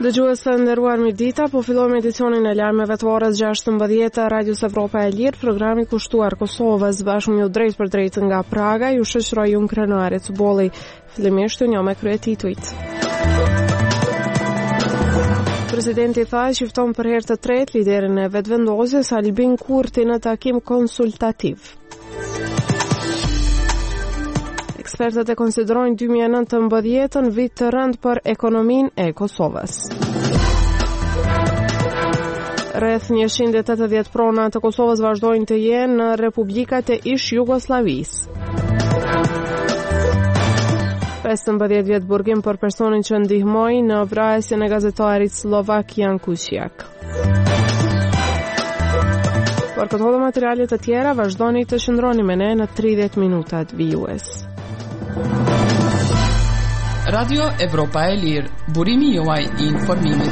Dëgjues të nderuar, mirëdita, po fillojmë edicionin e lajmeve të orës 16 të Radios Evropa e Lirë, programi kushtuar Kosovës bashkë me ju drejt për drejt nga Praga, ju shoqëroj unë Krenuari Cubolli. Fillimisht një me kryetituit. Presidenti tha që fton për herë të tretë liderin e vetëvendosjes Albin Kurti në takim konsultativ. Ekspertët e konsiderojnë 2019 vit të rënd për ekonominë e Kosovës. Rreth 180 prona të Kosovës vazhdojnë të jenë në republikat e ish Jugosllavisë. 15 vjet burgim për personin që ndihmoi në vrasjen e gazetarit slovak Jan Kuciak. Për këto dhe materialet të tjera vazhdoni të qëndroni me ne në 30 minutat vijues. Radio Evropa e Lirë, burimi juaj I informimit.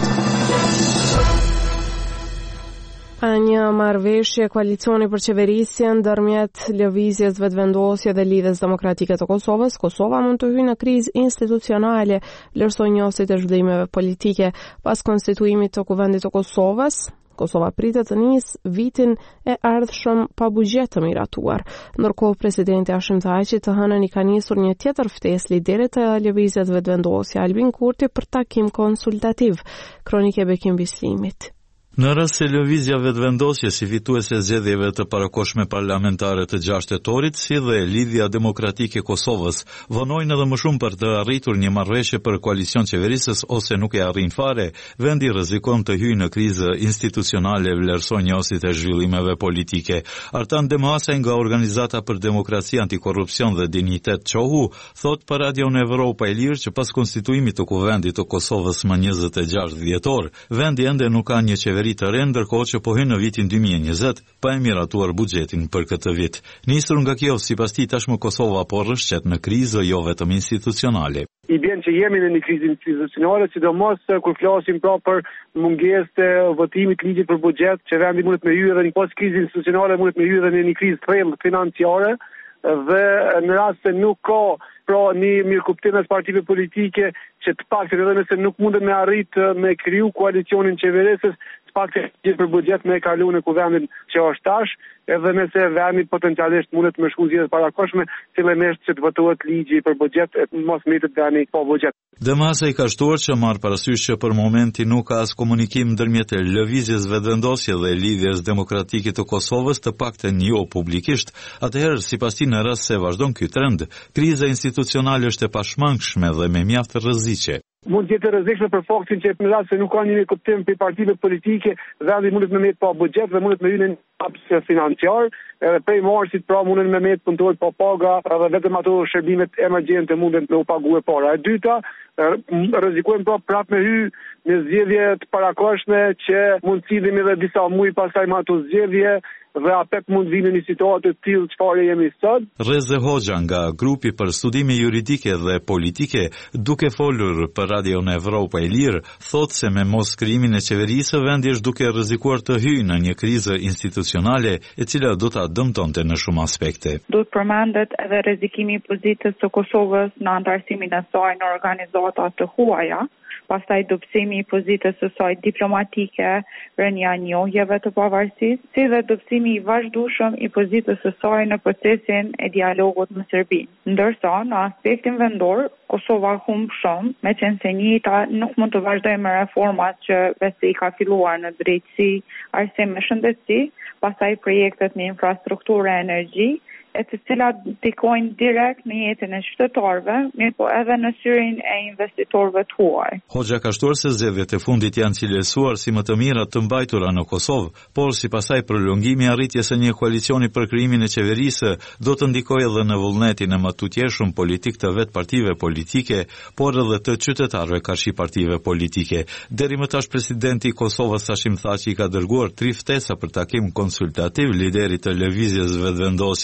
Ka një marrëveshje koalicioni për qeverisje ndërmjet lëvizjes vetëvendosje dhe lidhjes demokratike të Kosovës. Kosova mund të hyjë në krizë institucionale, vlerësoi njësit e zhvillimeve politike pas konstituimit të Kuvendit të Kosovës. Kosova pritet të nisë vitin e ardhshëm pa buxhet të miratuar. Ndërkohë presidenti Hashim Thaçi të hënën I ka nisur një tjetër ftesë liderit të lëvizjes vetëvendosje Albin Kurti për takim konsultativ. Kronike Bekim Bislimit. Në rast se lëvizja vetëvendosje si fituese zgjedhjeve të parakohshme parlamentare të 6 tetorit, si dhe Lidhja Demokratike Kosovës, vonojnë edhe më shumë për të arritur një marrëveshje për koalicion qeverisës ose nuk e arrin fare, vendi rrezikon të hyjë në krizë institucionale, vlerësoi njësit e zhvillimeve politike. Artan Demhasaj nga Organizata për Demokraci, Antikorrupsion dhe Dinjitet Çohu, thot për Radion Evropa e Lirë që pas konstituimit të Kuvendit të Kosovës më 26 dhjetor, vendi ende nuk ka një qeveri të re, ndërkohë që po hyn në vitin 2020 pa e miratuar buxhetin për këtë vit. Nisur nga kjo, sipas tij tashmë Kosova po rrëshqet në krizë jo vetëm institucionale. I bën që jemi në një krizë institucionale, sidomos kur flasim për mungesë të votimit ligjit për buxhet, që vendi mund të hyrë edhe në pas krizë institucionale, mund të hyrë edhe në një krizë thellë financiare dhe në rast se nuk ka një mirëkuptim mes partive politike që të paktën edhe nëse nuk mundet me arrit me kriju koalicionin qeverisës, paktën gjithë për buxhet me kalu në kuvendin që është tash, edhe nëse vendi potencialisht mundet me shku zgjedhje parakohshme, fillimisht që të votohet ligji për buxhet, mos mbetet vendi pa buxhet. Demhasaj ka shtuar që marr parasysh që për momentin nuk ka as komunikim ndërmjet lëvizjes vetëvendosje dhe Lidhjes Demokratike të Kosovës, të paktën jo publikisht. Atëherë, sipas tij, në rast se vazhdon ky trend, kriza institucionale është e pashmangshme dhe me mjaft rreziqe. Mund të jetë rrezikshme për faktin që në rast se nuk ka një kuptim për partive politike, vendi mundet me met pa buxhet dhe mundet me hyrë në haps financiar, edhe prej marsit pra mundet me met punëtor pa paga, edhe vetëm ato shërbimet emergjente mundet me u paguar para. E dyta, rrezikojmë pra prapë me hyrë në zgjedhje të parakohshme që mund të sillim edhe disa muaj pasaj me ato zgjedhje dhe apet mund vinë një situatë të tillë çfarë jemi sot. Reze Hoxha nga grupi për studime juridike dhe politike, duke folur për Radion Evropa e Lirë, thotë se me mos krijimin e qeverisë vendi është duke rrezikuar të hyjë në një krizë institucionale e cila do ta dëmtonte në shumë aspekte. Duhet përmendet edhe rrezikimi I pozitës së Kosovës në antarësimin e saj në organizata të huaja, pastaj dobësimi I pozitës së saj diplomatike, rënia e njohjeve të pavarësisë, si dhe dobësimi I vazhdueshëm I pozitës së saj në procesin e dialogut me Serbinë. Ndërsa në aspektin vendor, Kosova humb shumë, meqense njëjta nuk mund të vazhdojë me reformat që vetë I ka filluar në drejtësi, arsim me shëndetësi, pastaj projektet në infrastrukturë e energji, e të cilat ndikojnë direkt në jetën e qytetarëve, mirë po edhe në syrin e investitorëve të huaj. Hoxha ka shtuar se zgjedhjet e fundit janë cilësuar si më të mirat të mbajtura në Kosovë, por sipas saj prolongimi I arritjes së një koalicioni për krijimin e qeverisë do të ndikojë edhe në vullnetin e matutjeshëm politik të vetë partive politike, por edhe të qytetarëve karshi partive politike. Deri më tash presidenti I Kosovës Hashim Thaçi ka dërguar 3 ftesa për takim konsultativ liderit të lëvizjes vetëvendosje Albin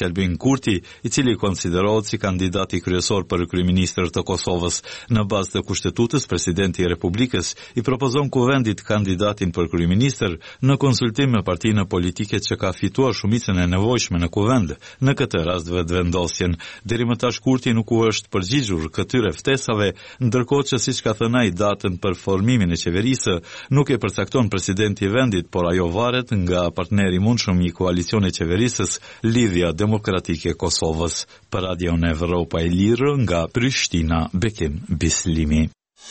Kurti, i cili konsiderohet si kandidati kryesor për kryeministër të Kosovës. Në bazë të kushtetutës, presidenti i Republikës i propozon kuvendit kandidatin për kryeministër në konsultim me partinë politike që ka fituar shumicën e nevojshme në kuvend. Në këtë rast vetëvendosjen, deri më tash Kurti nuk u është përgjigjur këtyre ftesave, ndërkohë që siç ka thënë ai, datën për formimin e qeverisë nuk e përcakton presidenti i vendit, por ajo varet nga partneri i mundshëm i koalicionit qeverisës, Lidhja Demokratike e Kosovës. Për Radion Evropa e Lirë nga Prishtina, Bekim Bislimi.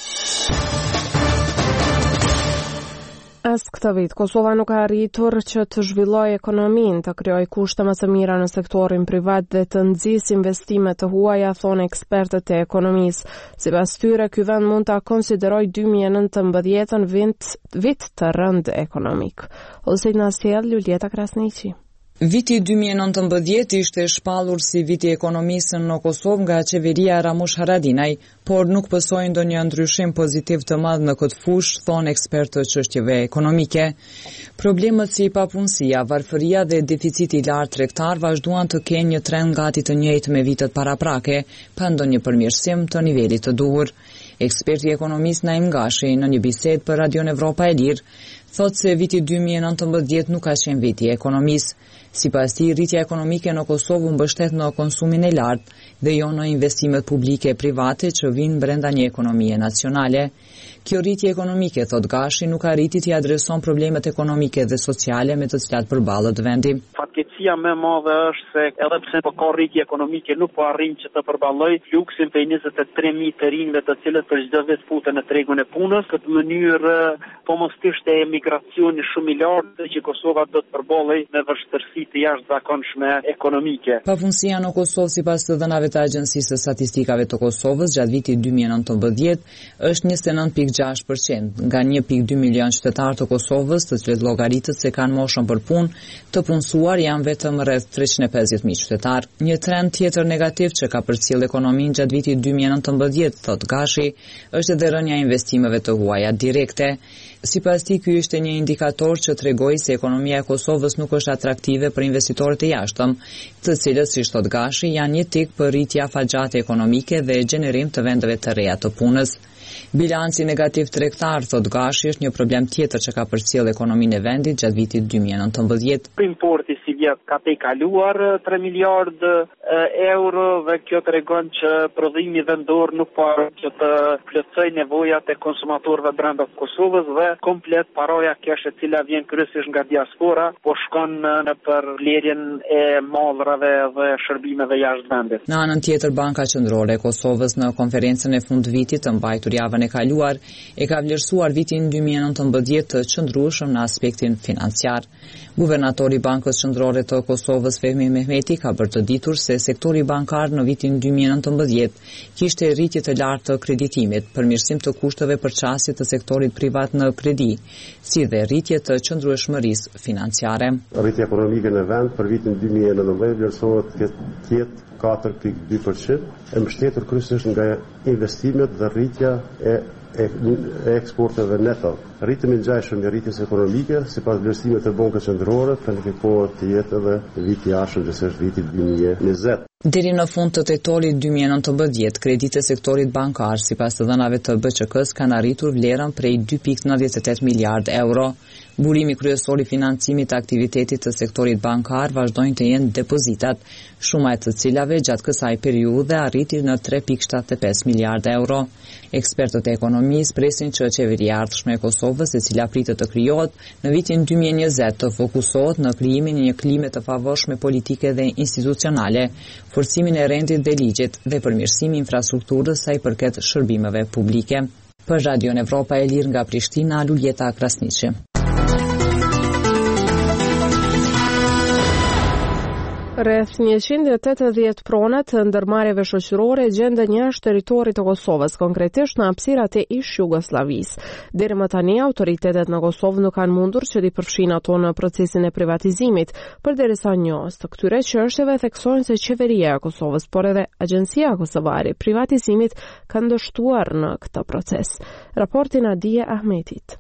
As këtë vit, Kosova nuk ka arritur që të zhvillojë ekonominë, të krijojë kushte më të mira në sektorin privat dhe të nxjisë investime të huaja, thonë ekspertët e ekonomisë. Sipas tyre, ky vend mund ta konsiderojë 2019 vit të rënd ekonomik. Ose na sjell Julieta Krasniqi. Viti 2019 ishte shpallur si viti ekonomisë në Kosovë nga qeveria Ramush Haradinaj, por nuk pësoi ndonjë ndryshim pozitiv të madh në këtë fushë, thonë ekspertë çështjeve ekonomike. Problemet si papunësia, varfëria dhe deficiti i lartë tregtar vazhduan të kenë një trend gati të njëjtë me vitet paraprake, pa ndonjë përmirësim të nivelit të duhur. Eksperti ekonomist Naim Gashi në një bisedë për Radion Evropa e Lirë thotë se viti 2019 nuk ka qenë viti ekonomisë. Sipas tij, rritja ekonomike në Kosovë mbështet në konsumin e lartë dhe jo në investimet publike e private që vinë brenda një ekonomie nacionale. Kjo rritje ekonomike, thot Gashi, nuk arriti t'i adreson problemet ekonomike dhe sociale me të cilat përballet vendi. Fatkeqësia më e madhe është se edhe pse po ka rritje ekonomike, nuk po arrin që të përballoj fluksin prej 23.000 të rinjve të cilët për çdo vit futen në tregun e punës. Këtë mënyrë po mos kishte emigracioni shumë i lartë që Kosova do të përballej me vështirësi të jashtëzakonshme ekonomike. Papunësia në Kosovë, sipas të dhënave të Agjencisë së Statistikave të Kosovës, gjatë vitit 2019 është 29.6%, nga 1.2 milion qytetarë të Kosovës, të cilët llogaritet se kanë moshën për punë, të punësuar janë vetëm rreth 350.000 qytetarë. Një trend tjetër negativ që ka përcjell ekonominë gjatë vitit 2019, thot Gashi, është edhe rënja e investimeve të huaja direkte. Sipas tij, ky ishte një indikator që tregoi se ekonomia e Kosovës nuk është atraktive për investitorët e jashtëm, të cilët, siç thot Gashi, janë një tik për rritje afatgjate ekonomike dhe gjenerim të vendeve të reja të punës. Bilanci negativ tregtar, thot Gashi, është një problem tjetër që ka përcjell ekonominë e vendit gjatë vitit 2019. Importi si vjet ka tejkaluar 3 miliard euro dhe kjo tregon që prodhimi vendor nuk po arrin që të plotësojë nevojat e konsumatorëve brenda Kosovës dhe komplet paroja kesh e cila vjen kryesisht nga diaspora, po shkon në për blerjen e mallrave dhe shërbimeve jashtë vendit. Në anën tjetër, Banka Qendrore e Kosovës në konferencën e fundvitit të mbajtur javën e kaluar e ka vlerësuar vitin 2019 të qëndrueshëm në aspektin financiar. Guvernatori i Bankës Qendrore të Kosovës, Fehmi Mehmeti, ka bërë të ditur se sektori bankar në vitin 2019 kishte rritje të lartë të kreditimit, përmirësim të kushteve për çastje të sektorit privat në kredi, si dhe rritje të qëndrueshmërisë financiare. Rritja ekonomike në vend për vitin 2019 vlerësohet të jetë 4.2%, e mbështetur kryesisht nga investimet dhe rritja e eksporteve neto. Rritimi i ngjashëm i rritjes ekonomike, sipas vlerësimeve të Bankës Qendrore, planifikohet të jetë edhe viti i ardhshëm, që është viti 2020. Deri në fund të tetorit 2019, kreditë e sektorit bankar, sipas të dhënave të BÇK-s, kanë arritur vlerën prej 2.98 miliard euro. Burimi kryesor i financimit të aktivitetit të sektorit bankar vazhdojnë të jenë depozitat, shuma e të cilave gjatë kësaj periudhe arriti në 3.75 miliard euro. Ekspertët e ekonomisë presin që qeveria e ardhshme e Kosovës, e cila pritet të krijohet në vitin 2020, të fokusohet në krijimin e një klime të favorshme politike dhe institucionale, forcimin e rendit dhe ligjit dhe përmirësimin e infrastrukturës sa i përket shërbimeve publike. Për Radion Evropa e Lirë nga Prishtina, Julieta Krasniqi. Rreth 180 prona të ndërmarrjeve shoqërore gjenden jashtë territorit të Kosovës, konkretisht në hapësirat e ish Jugosllavisë. Deri më tani autoritetet në Kosovë nuk kanë mundur që t'i përfshin ato në procesin e privatizimit, përderisa njohës të këtyre çështjeve theksojnë se qeveria e Kosovës, por edhe Agjencia Kosovare e Privatizimit kanë dështuar në këtë proces. Raporti Nadia Ahmetit.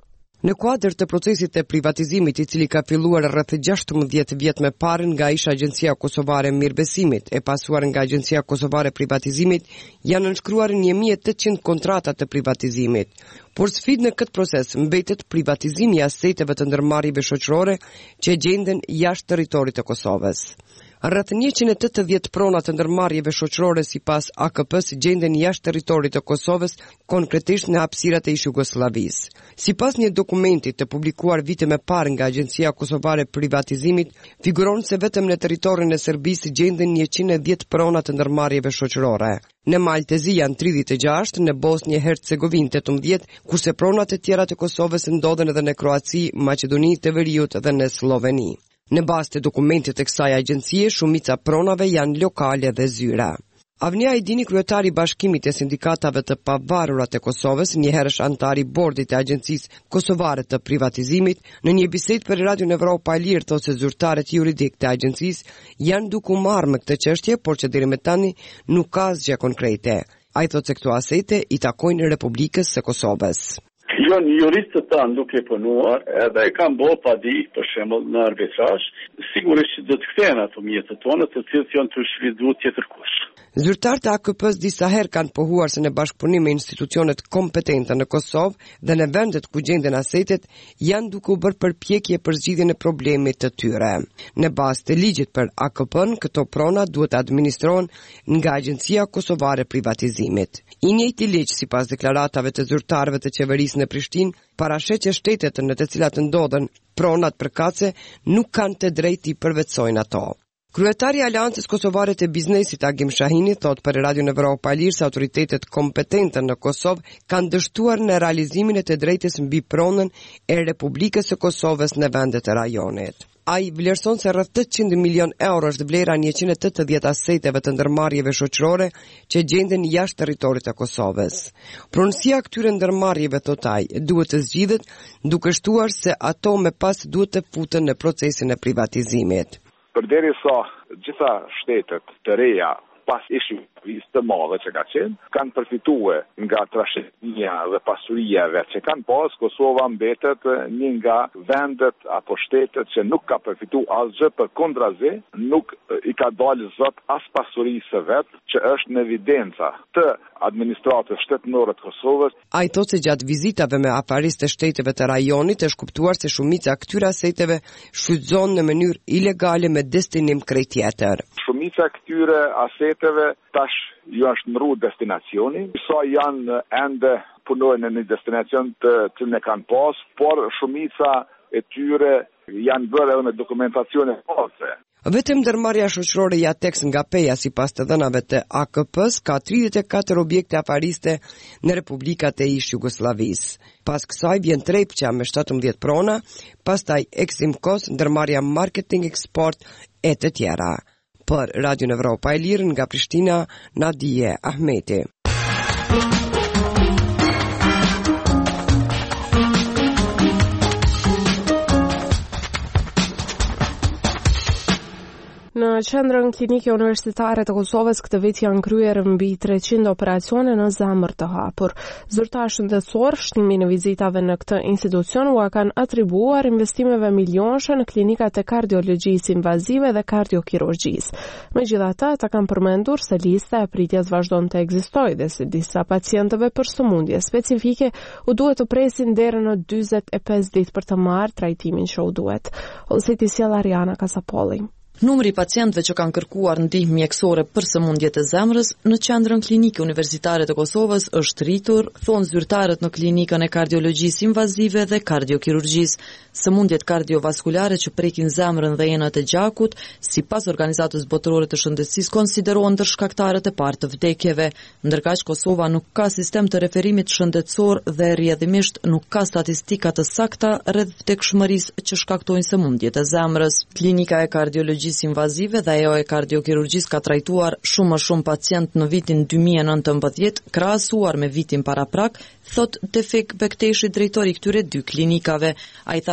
Në kuadër të procesit të privatizimit I cili ka filluar rreth 16 vjet më parë nga ish Agjencia Kosovare e Mirëbesimit e pasuar nga Agjencia Kosovare e Privatizimit, janë nënshkruar 1800 kontrata të privatizimit. Por sfidë në këtë proces mbetet privatizimi I aseteve të ndërmarrjeve shoqërore që gjenden jashtë territorit të Kosovës. Rreth 180 prona të ndërmarrjeve shoqërore sipas AKP-s gjenden jashtë territorit të Kosovës, konkretisht në hapësirat e ish-Jugosllavisë. Sipas një dokumenti të publikuar vite më parë nga Agjencia Kosovare e Privatizimit, figuron se vetëm në territorin e Serbisë gjenden 110 prona të ndërmarrjeve shoqërore. Në Maltezi janë 36, në Bosnjë e Hercegovinë 18, kurse pronat e tjera të Kosovës ndodhen edhe në Kroaci, Maqedoni të Veriut dhe në Sloveni. Në bazë të dokumentit të kësaj agjencie, shumica pronave janë lokale dhe zyra. Avnia Ajdini, kryetari I Bashkimit e Sindikatave të Pavarura të Kosovës, njëherësh antar I bordit të Agjencisë Kosovare të Privatizimit, në një bisedë për Radion Evropa e Lirë thotë se zyrtarët juridik të agjencisë janë duke u marrë me këtë çështje, por që deri më tani nuk ka asgjë konkrete. Ai thotë se këto asete I takojnë Republikës së Kosovës. Janë juristët tanë duke punuar edhe e kanë bërë padi, për shembull në arbitrazh, sigurisht që do të kthehen ato mjetet tona të cilët janë të shfrytzuar tjetër kush. Zyrtarët e AKP-s disa herë kanë pohuar se në bashkëpunim me institucionet kompetente në Kosovë dhe në vendet ku gjenden asetet janë duke u bërë përpjekje për zgjidhjen e problemit të tyre. Në bazë të ligjit për AKP-n, këto prona duhet administrohen nga Agjencia Kosovare e Privatizimit. I njëjti ligj, sipas deklaratave të zyrtarëve të qeverisë në Prishtinë, parashet që shtetet në të cilat ndodhen pronat përkatëse nuk kanë të drejtë I përvetësojnë ato. Kryetari I Aleancës Kosovare të Biznesit Agim Shahini thot për Radion Evropa e Lirë se autoritetet kompetente në Kosovë kanë dështuar në realizimin e të drejtës mbi pronën e Republikës së Kosovës në vendet e rajonit. Ai vlerëson se rreth 800 milion euro është vlera 180 aseteve të ndërmarrjeve shoqërore që gjenden jashtë territorit të Kosovës. Pronësia këtyre ndërmarrjeve, thot ai, duhet të zgjidhet duke shtuar se ato më pas duhet të futen në procesin e privatizimit. Përderisa gjitha shtetet të reja pas ishit të madhe që ka qenë, kanë përfituar nga trashëgimia dhe pasurijave që kanë pas, Kosova mbetet një nga vendet apo shtetet që nuk ka përfituar asgjë, përkundrazi nuk I ka dalë zot as pasurisë së vet, që është në evidenca të administratës shtetërore të Kosovës. Ai thotë se gjatë vizitave me afaristë të shteteve të rajonit është kuptuar se shumica këtyre aseteve shfrytëzohen në mënyrë ilegale me destinim krejt tjetër. Shumica këtyre aseteve tash ju është në rrugë destinacioni, sa janë ende punojnë në një destinacion të cilën e kanë pas, por shumica e tyre janë bërë edhe me dokumentacione false. Vetëm ndërmarrja shoqërore I Atex nga Peja sipas të dhënave të AKP-s ka 34 objekte afariste në republikat e ish-Jugosllavisë. Pas kësaj vjen Trepqa me 17 prona, pastaj Eksimkos, ndërmarrja Marketing Export e të tjera. Për Radion Evropa e Lirë nga Prishtina, Nadije Ahmeti. Në qendrën klinike universitare të Kosovës këtë vit janë kryer mbi 300 operacione në zemër të hapur. Zyrtar shëndetësor shtimi në vizitave në këtë institucion u kanë atribuar investimeve milionshë në klinikat e kardiologjisë invazive dhe kardiokirurgjisë. Megjithatë, ata kanë përmendur se lista e pritjes vazhdon të ekzistojë dhe se disa pacientëve për sëmundje specifike u duhet të presin deri në 45 ditë për të marrë trajtimin që u duhet. Ose sjell Ariana Kasapolli. Numri I pacientëve që kanë kërkuar ndihmë mjekësore për sëmundjet e zemrës në qendrën klinike universitare të Kosovës është rritur, thonë zyrtarët në klinikën e kardiologjisë invazive dhe kardiokirurgjisë. Sëmundjet kardiovaskulare që prekin zemrën dhe enët e gjakut, sipas Organizatës Botërore të Shëndetësisë, konsiderohen ndër shkaktarët e parë të vdekjeve, ndërkaq Kosova nuk ka sistem të referimit shëndetësor dhe rrjedhimisht nuk ka statistika të sakta rreth vdekshmërisë që shkaktojnë sëmundjet e zemrës. Klinika e kardiologjisë invazive dhe ajo e kardiokirurgjisë ka trajtuar shumë pacient në vitin 2019 krahasuar me vitin paraprak, thot Tefik Bekteshi, drejtori këtyre dy klinikave. Ai tha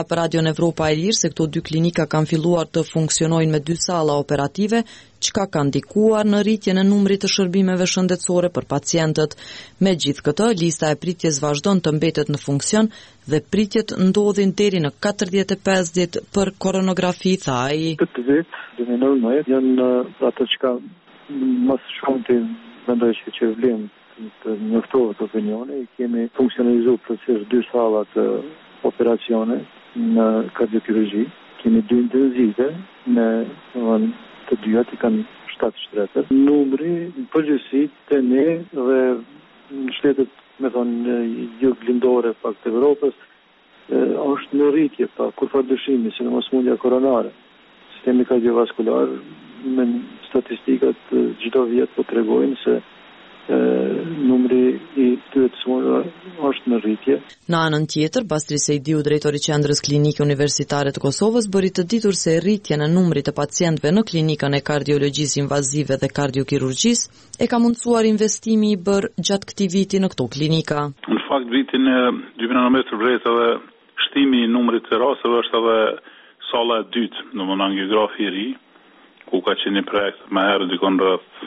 për Radion Evropa e Lirë se këto dy klinika kanë filluar të funksionojnë me 2 salla operative, çka ka ndikuar në rritjen e numrit të shërbimeve shëndetësore për pacientët. Megjithë këtë, lista e pritjes vazhdon të mbetet në funksion dhe pritjet ndodhin deri në 45 ditë për koronografi, tha ai. Këtë vit, 2019, janë ato që më shumë të mendoj që vlen të njoftohet opinioni, kemi funksionalizuar procesisht 2 salla të operacione në kardiokirurgji, kemi 2 intenzive me të dyat i kanë 7 shtretër. Numri përgjithësi të ne dhe në shtetet juglindore pak të Evropës është në rritje pa kurfar dëshimi, si në mos mundja koronare. Sistemi kardiovaskular me statistikat çdo vjet po tregojnë se numri i këtyre të smurëve është në rritje. Në anën tjetër, Bastri Sejdiu, drejtori i Qendrës Klinike Universitare të Kosovës, bëri të ditur se rritja në numrit të pacientëve në klinikën e kardiologjisë invazive dhe kardiokirurgjisë e ka mundësuar investimi i bërë gjatë këtij viti në këto klinika. Në fakt vitin 2019 vret edhe shtimi i numrit të rasteve është edhe salla e dytë, domthonë angiografi i ri, ku ka qenë projekt më herë dikon rreth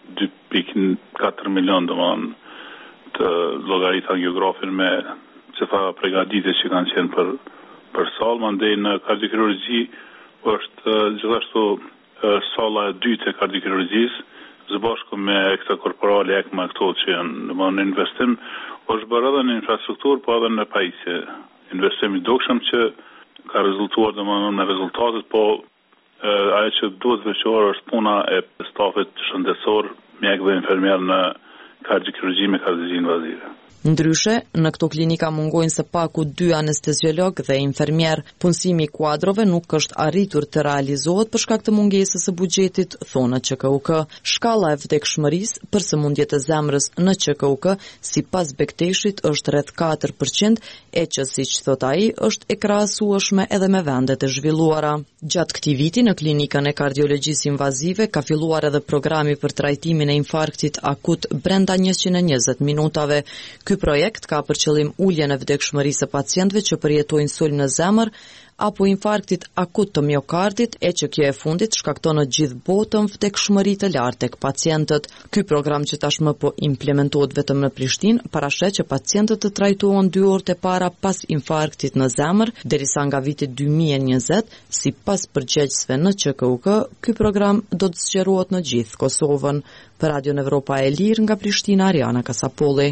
2.4 milion të llogarit angiografin me çfarë përgatitje që kanë qenë për sallë, mandej në kardiokirurgji është gjithashtu salla e dytë e kardiokirurgjisë, së bashku me ekstrakorporale ECMO këto që janë në investim, është bërë edhe në infrastrukturë, po edhe në pajisje. Investim i dukshëm që ka rezultuar me rezultatet, po ajo që duhet veçuar është puna e stafit shëndetësor, mjek dhe infermier në kardiokirurgji me kardiologji invazive. Ndryshe, në këto klinika mungojnë së paku 2 anesteziolog dhe infermier. Punësimi i kuadrove nuk është arritur të realizohet për shkak të mungesës së buxhetit, thonë QKUK. Shkalla e vdekshmërisë për sëmundjet e zemrës në QKUK, sipas Bekteshit, është rreth 4%, e që siç thot ai, është e krahasueshme edhe me vendet e zhvilluara. Gjatë këtij viti në klinikën e kardiologjisë invazive ka filluar edhe programi për trajtimin e infarktit akut brenda 120 minutave. Ky projekt ka për qëllim uljen e vdekshmërisë së pacientëve që përjetojnë sulm në zemër apo infarktit akut të miokardit, e që kjo e fundit shkakton në gjithë botën vdekshmëri të lartë tek pacientët. Ky program që tashmë po implementohet vetëm në Prishtinë, parashet që pacientët të trajtohen 2 orë e para pas infarktit në zemër, derisa nga viti 2020, sipas përgjegjësve në QKUK, ky program do të zgjerohet në gjithë Kosovën. Për Radion Evropa e Lirë nga Prishtina, Ariana Kasapolli.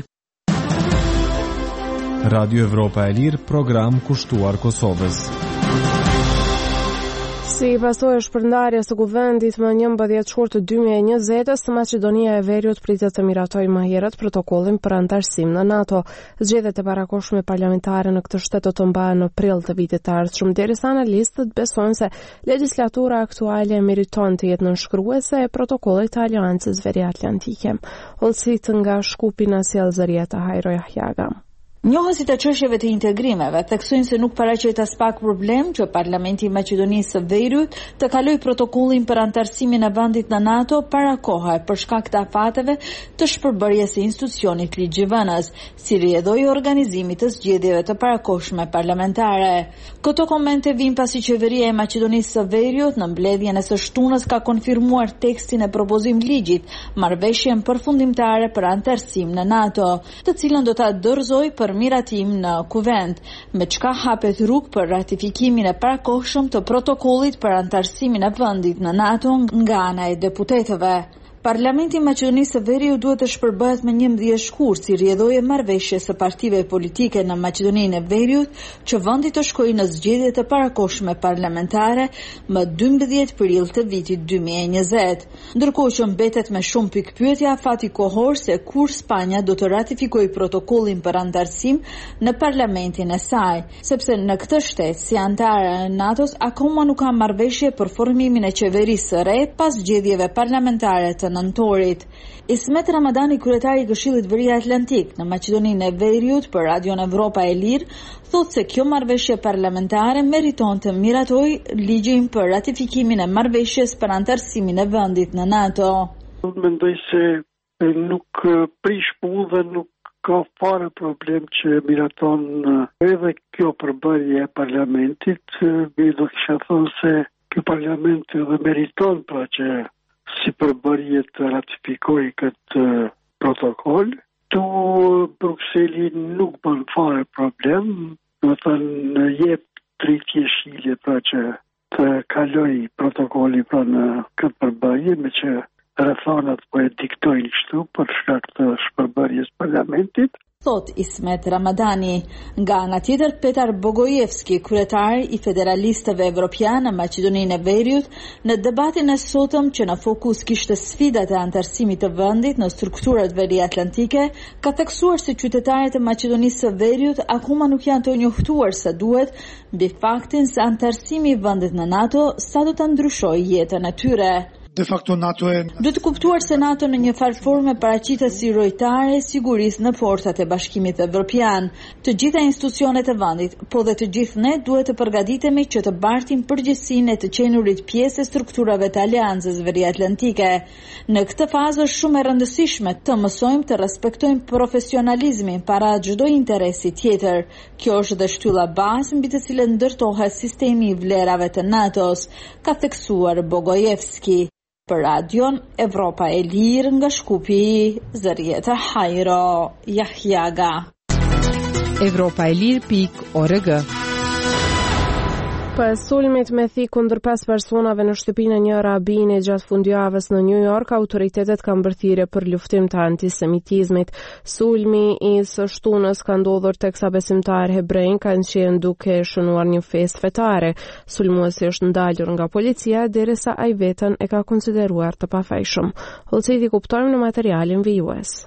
Radio Evropa e Lirë, program kushtuar Kosovës. Si pasojë shpërndarjes së kuvendit më 11 shkurt të 2020-s, Maqedonia e Veriut pritet të miratojë më herët protokollin për antarësim në NATO. Zgjedhjet e parakohshme parlamentare në këtë shtet do të mbahen në prill të vitit të ardhshëm, derisa analistët besojnë se legjislatura aktuale meriton të jetë nënshkruese e protokollit të Aleancës Veriatlantike. Hollësit nga Shkupi na sjell zërieta Hajro Jahjaga. Njohësit e çështjeve të integrimeve theksojnë se nuk paraqet as pak problem që Parlamenti i Maqedonisë së Veriut të kalojë protokollin për antarësimin e vendit në NATO para kohe për shkak të afateve të shpërbërjes së institucionit ligjvënës, si rrjedhoi organizimit të zgjedhjeve të parakohshme parlamentare. Këto komente vijnë pasi qeveria e Maqedonisë së Veriut në mbledhjen e së shtunës ka konfirmuar tekstin e propozim ligjit, marrëveshjen përfundimtare për antarësim në NATO, të cilën do ta dorëzojë për miratim në kuvend, me çka hapet rrugë për ratifikimin e parakohshëm të protokollit për antarësimin e vendit në NATO nga ana e deputetëve. Parlamenti i Maqedonisë së Veriut duhet të shpërbëhet me 11 shkurt si rrjedhoi marrëveshjes së partive politike në Maqedoninë e Veriut që vendi të shkojë në zgjedhje të parakohshme parlamentare më 12 prill të vitit 2020. Ndërkohë që mbetet me shumë pikpyetje afati kohor se kur Spanja do të ratifikojë protokollin për antarësim në parlamentin e saj, sepse në këtë shtet si antare e NATO-s akoma nuk ka marrëveshje për formimin e qeverisë së re pas zgjedhjeve parlamentare të nëntorit. Ismet Ramadani, kryetari i Këshillit Veriatlantik në Maqedoninë e Veriut për Radion Evropa e Lirë, thotë se kjo marrëveshje parlamentare meriton të miratojë ligjin për ratifikimin e marrëveshjes për antarësimin e vendit në NATO. Mendoj se nuk prish punë dhe nuk ka fare problem që miraton edhe kjo përbërje e parlamentit, do kisha thënë se ky parlament edhe meriton pra që si përbërje të ratifikoj këtë protokoll. Tu Brukseli nuk bën fare problem, do thënë jep 3 jeshile pra që të kaloj protokolli pra në këtë përbërje, me që rrethanat po e diktojnë kështu për shkak të shpërbërjes parlamentit. Thot Ismet Ramadani. Nga ana tjetër, Petar Bogojevski, kryetar i federalistëve evropianë në Maqedoninë e Veriut, në debatin e sotëm që në fokus kishte sfidat e antarësimit të vendit në strukturat veriatlantike, ka theksuar se qytetarët e Maqedonisë së Veriut akoma nuk janë të njohtuar sa duhet mbi faktin se antarësimi i vendit në NATO sa do ta ndryshojë jetën e tyre. De facto NATO duhet të kuptuar se NATO në një farë forme paraqitet si rojtare e sigurisë në portat e Bashkimit Evropian. Të gjitha institucionet e vendit, po dhe të gjithë ne duhet të përgatitemi që të bartim përgjegjësinë e të qenurit pjesë e strukturave të Aleancës Veriatlantike. Në këtë fazë është shumë e rëndësishme të mësojmë të respektojmë profesionalizmin para çdo interesi tjetër. Kjo është dhe shtylla bazë mbi të cilën ndërtohet sistemi i vlerave të NATO-s, ka theksuar Bogojevski. Për radion Evropa e Lirë nga Shkupi, Zërieta Hajro, Jahjaga. Evropaelir.org. Pas sulmit me thikë kundër 5 personave në shtëpinë e një rabini gjatë fundjavës në New York, autoritetet kanë bërthirrje për luftim të antisemitizmit. Sulmi i së shtunës ka ndodhur teksa besimtarë hebrejnë kanë qenë duke shënuar një festë fetare. Sulmuesi është ndalur nga policia derisa ai veten e ka konsideruar të pafajshëm. Hollceti kuptojmë në materialin vijues.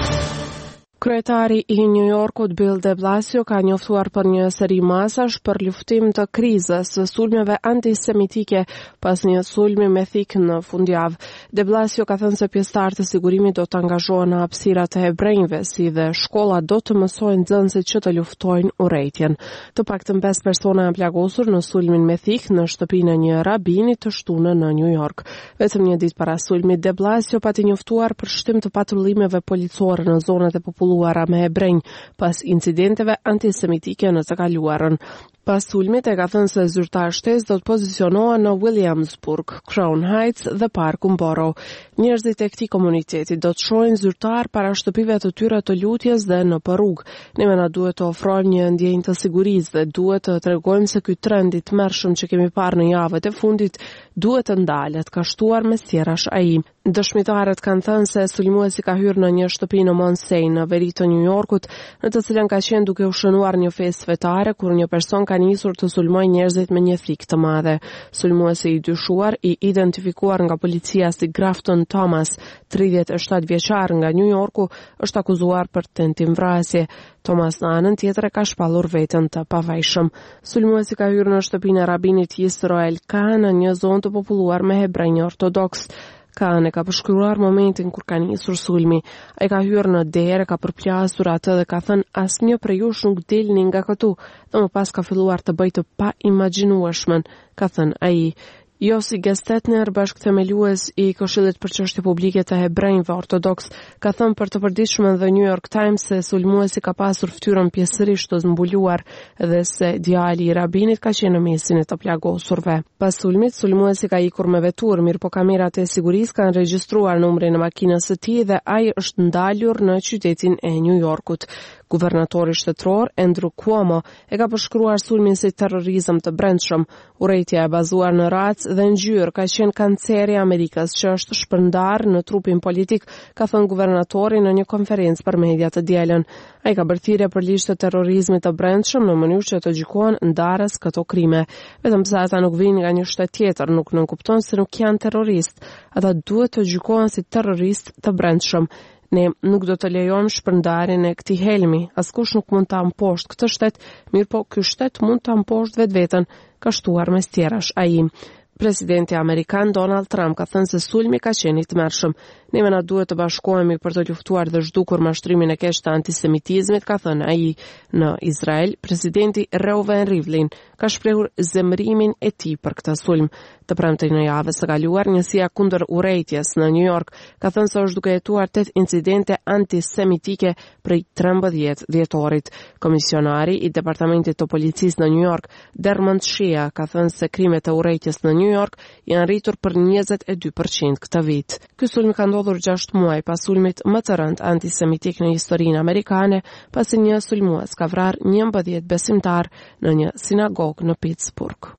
Kryetari i New Yorkut Bill de Blasio ka njoftuar për një seri masash për luftim të krizës së sulmeve antisemitike pas një sulmi me thikë në fundjavë. De Blasio ka thënë se pjesëtarët e sigurimit do të angazhohen në hapësirat e hebrejve, si dhe shkollat do të mësojnë nxënësit që të luftojnë urrëtitjen. Të paktën 5 persona janë plagosur në sulmin me thikë në shtëpinë e një rabini të shtunën në New York. Vetëm një ditë para sulmit, De Blasio pati njoftuar për shtim të patrullimeve policore në zonat e populluara me hebrejnë pas incidenteve antisemitike në të kaluarën. Pas sulmit e ka thënë se zyrtarë shtesë do të pozicionohen në Williamsburg, Crown Heights dhe Parkun Borough. Njerëzit e këtij komuniteti do të shohin zyrtar para shtëpive të tyre të lutjes dhe në rrugë. Ne na duhet të ofrojmë një ndjenjë të sigurisë dhe duhet të tregojmë se ky trend i tmerrshëm që kemi parë në javët e fundit duhet të ndalet, ka shtuar mes tjerash ai. Dëshmitarët kanë thënë se sulmuesi ka hyrë në një shtëpi në Monsey në veri të New Yorkut, në të cilën ka qenë duke u shënuar një festë fetare kur një person ka nisur të sulmojë njerëzit me një frikë të madhe. Sulmuesi i dyshuar i identifikuar nga policia si Grafton Thomas, 37 vjeçar nga New Yorku, është akuzuar për tentimvrasje. Thomas në anën tjetër e ka shpallur veten të pavajshëm. Sulmuesi ka hyrë në shtëpinë e rabinit Yisroel Khan në një zonë të populluar me hebrejë ortodoks. Khan e ka përshkruar momentin kur ka nisur sulmi. Ai ka hyrë në derë, ka përplasur atë dhe ka thënë asnjë prej jush nuk dilni nga këtu. Dhe më pas ka filluar të bëjë të pa imagjinueshmën, ka thënë ai. Josi Gestetner, bashkëthemelues i Këshillit për çështje publike të hebrejve ortodoks, ka thënë për të përditshmen dhe New York Times se sulmuesi ka pasur fytyrën pjesërisht të zmbuluar dhe se djali i rabinit ka qenë në mesin e të plagosurve. Pas sulmit, sulmuesi ka ikur me veturë, mirë po kamerat e sigurisë kanë regjistruar numrin e makinës së tij dhe ai është ndalur në qytetin e New Yorkut. Guvernatori shtetëror Andrew Cuomo e ka përshkruar sulmin si terrorizëm të brendshëm. Urrëtia e bazuar në racë dhe ngjyrë ka qenë kanceri i Amerikës që është shpërndar në trupin politik, ka thënë guvernatori në një konferencë për media të dielën. Ai ka bërë thirrje për ligj të terrorizmit të brendshëm në mënyrë që të gjykohen ndarës këto krime. Vetëm pse ata nuk vijnë nga një shtet tjetër, nuk nënkupton se nuk janë terroristë. Ata duhet të gjykohen si terroristë të brendshëm. Ne nuk do të lejojmë shpërndarjen e këtij helmi. Askush nuk mund ta amposhtë këtë shtet, mirë po ky shtet mund ta amposhtë vetveten, ka shtuar mes tjerash ai. Presidenti amerikan Donald Trump ka thënë se sulmi ka qenë i tmerrshëm. Ne na duhet të bashkohemi për të luftuar dhe zhdukur mashtrimin e keq të antisemitizmit, ka thënë ai. Në Izrael, presidenti Reuven Rivlin ka shprehur zemërimin e tij për këtë sulm. Të premten në javën e kaluar, njësia kundër urrejtjes në New York ka thënë se është duke hetuar 8 incidente antisemitike prej 13 dhjetorit. Komisionari i Departamentit të Policisë në New York, Dermot Shea, ka thënë se krimet e urrejtjes në New York janë rritur për 22% këtë vit. Ky sulm ka ndodhur 6 muaj pas sulmit më të rënd antisemitik në historinë amerikane, pasi një sulmues ka vrarë 11 besimtar në një sinagogë në Pittsburgh.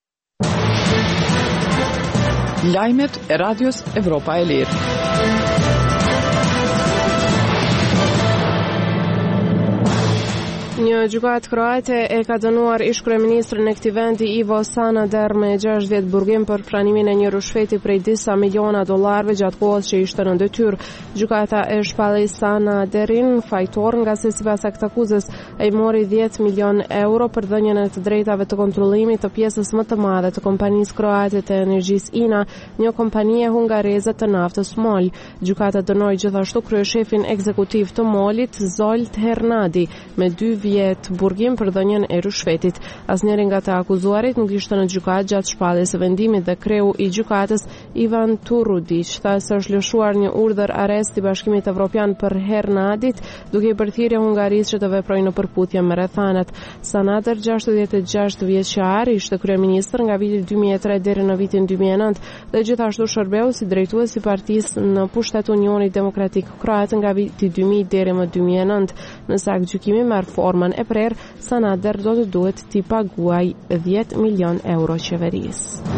Lajmet e Radios Evropa e Lirë. Një gjykatë kroate e ka dënuar ish-kryeministrin e këtij vendi Ivo Sanader me 60 burgim për pranimin e një rushfeti prej disa miliona dollarëve gjatë kohës që ishte në detyrë. Gjykata e shpalli Sanaderin fajtor nga se sipas akuzës ai mori 10 milion euro për dhënien e të drejtave të kontrollimit të pjesës më të madhe të kompanisë kroate të energjisë INA, një kompani hungareze të naftës MOL. Gjykata dënoi gjithashtu kryeshefin ekzekutiv të MOL-it Zsolt Hernadi me 2 vjet burgim për dhënien e rushfetit. Asnjëri nga të akuzuarit nuk ishte në gjykatë gjatë shpalljes së vendimit dhe kreu i gjykatës Ivan Turudic tha se është lëshuar një urdhër arresti i Bashkimit Evropian për Hernadit, duke i përthirrë Hungarisë që të veprojë në përputhje me rrethanat. Sanader, 66 vjeçar, ishte kryeministër nga viti 2003 deri në vitin 2009 dhe gjithashtu shërbeu si drejtues i partisë në pushtet Unioni Demokratik Kroat nga viti 2000 deri më 2009. Nëse aktgjykimi merr formën e prerë, Sanader do të duhet t'i paguaj 10 milion euro qeverisë.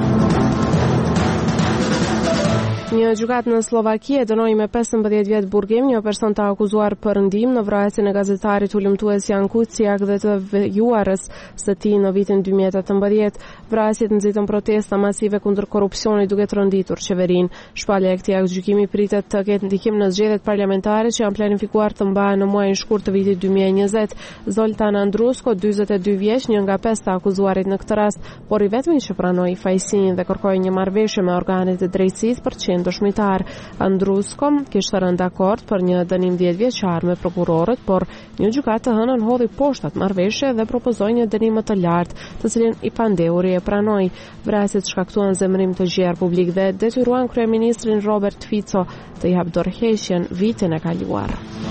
Një gjykatë në Slovakia dënoi me 15 vjet burgim një person të akuzuar për ndihmë në vrasjen e gazetarit ulëmtues Jan Kuciak dhe të vejuarës së tij në vitin 2018. Vrasjet nxitën protesta masive kundër korrupsionit duke rënditur qeverinë. Shpallja e këtij aktgjykimi pritet të ketë ndikim në zgjedhjet parlamentare që janë planifikuar të mbahen në muajin shkurt të vitit 2020. Zoltan Andrusko, 42 vjeç, një nga 5 të akuzuarit në këtë rast, por i vetmi që pranoi fajsinë dhe kërkoi një marrëveshje me organet e drejtësisë për dëshmitar. Andrusko kishte rënë dakord për një dënim 10 vjeçar me prokurorët, por një gjykatë të hënën hodhi poshtë atë marrëveshje dhe propozoi një dënim më të lartë, të cilin i pandeuri e pranoi. Vrasjet shkaktuan zemërim të gjerë publik dhe detyruan kryeministrin Robert Fico të japë dorëheqjen vitin e kaluar.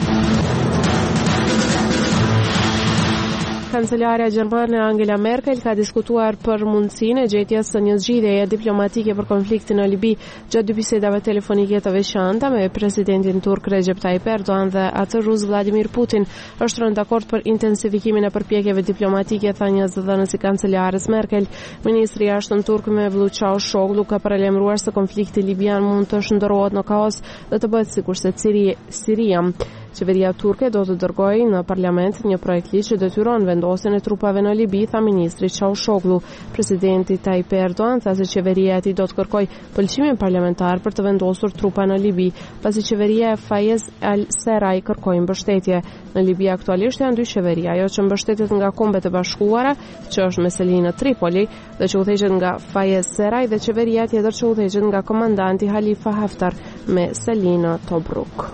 Kancelarja gjermane Angela Merkel ka diskutuar për mundësinë e gjetjes së një zgjidhjeje diplomatike për konfliktin në Libi gjatë dy bisedave telefonike të veçanta me presidentin turk Recep Tayyip Erdogan dhe atë rus Vladimir Putin. Është rënë dakord për intensifikimin e përpjekjeve diplomatike, tha një zëdhënës i kancelares Merkel. Ministri i jashtëm turk Mevlut Çavuşoğlu ka paralajmëruar se konflikti libian mund të shndërrohet në kaos dhe të bëhet sikurse Siria. Qeveria turke do të dërgojë në parlament një projekt ligj që detyron vendosjen e trupave në Libi, tha ministri Çavuşoğlu. Presidenti Tayyip Erdogan tha se qeveria e tij do të kërkojë pëlqimin parlamentar për të vendosur trupa në Libi, pasi qeveria e Fayez al-Sarraj kërkoi mbështetje. Në Libi aktualisht janë dy qeveri, ajo që mbështetet nga Kombet e Bashkuara, që është me selinë në Tripoli, dhe që udhëheqet nga Fayez al-Sarraj, dhe qeveria tjetër që udhëheqet nga komandanti Khalifa Haftar me selinë në Tobruk.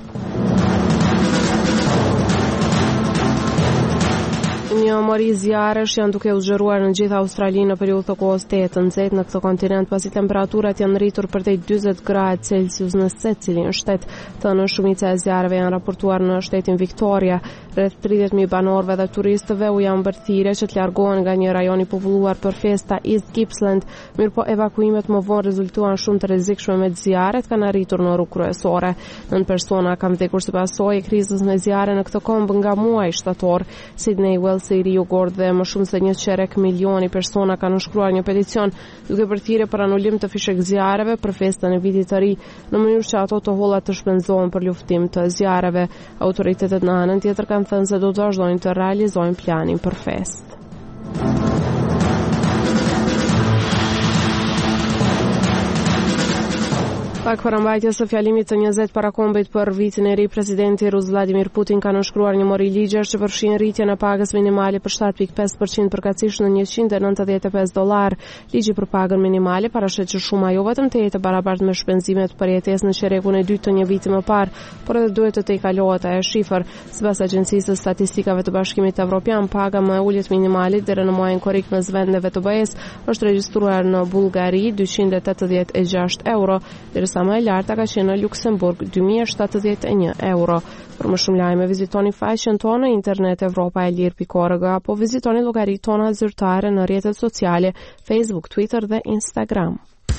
Një mori zjarësh janë duke u zgjeruar në gjithë Australinë në periudhë të kohës të nxehtë në këtë kontinent, pasi temperaturat janë rritur përtej 40 gradë Celsius në secilin shtet. Të në shumica e zjarreve janë raportuar në shtetin Victoria. Rreth 30.000 banorëve dhe turistëve u janë bërë thirrje që të largohen nga një rajon i populluar për festa East Gippsland, mirëpo evakuimet më vonë rezultuan shumë të rrezikshme me zjarret kanë arritur në rrugë kryesore. 9 persona kanë vdekur si pasojë e krizës në zjarre në këtë komb nga muaji shtator. Sydney, Wellsi, Riogord dhe më shumë se 1,5 milioni persona kanë shkruar një peticion duke bërë thirrje për anulim të fishek zjarreve për festën e vitit të ri, në mënyrë që ato të holla të shpenzohen për luftim të zjarreve. Autoritetet në anën tjetër kanë thënë se do të vazhdojnë të realizojnë planin për festë. Pak përmbajtjes së fjalimit të 20 parakombit për vitin e ri, presidenti rus Vladimir Putin ka nënshkruar një mori ligjesh që përfshin rritjen e pagës minimale për 7.5% përkatësisht në $195. Ligji për pagën minimale parashet që shuma jo vetëm të jetë barabartë me shpenzimet për jetesë në qerekun e dytë të një viti më parë, por edhe duhet të tejkalohet ajo shifër. Sipas Agjencisë së Statistikave të Bashkimit Evropian, paga më e ulët minimale deri në muajin korrik mes vendeve të BE-s është regjistruar në Bullgari €286, sa më e larta ka qenë në Luksemburg €2071. Për më shumë lajme vizitoni faqen tonë në internet evropaelir.org apo vizitoni llogaritë tona zyrtare në rrjetet sociale Facebook, Twitter dhe Instagram.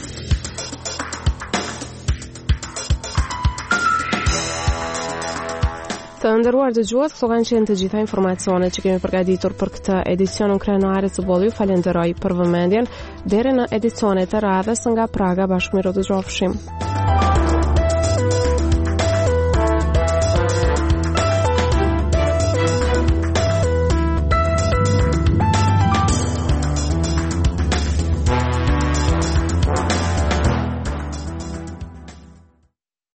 Të nderuar dëgjues, këto kanë qenë të gjitha informacionet që kemi përgatitur për këtë edicion. Krenaret së bolli ju falenderoj për vëmendjen. Deri në edicione të radhës nga Praga, bashkë mirë dëgjofshim.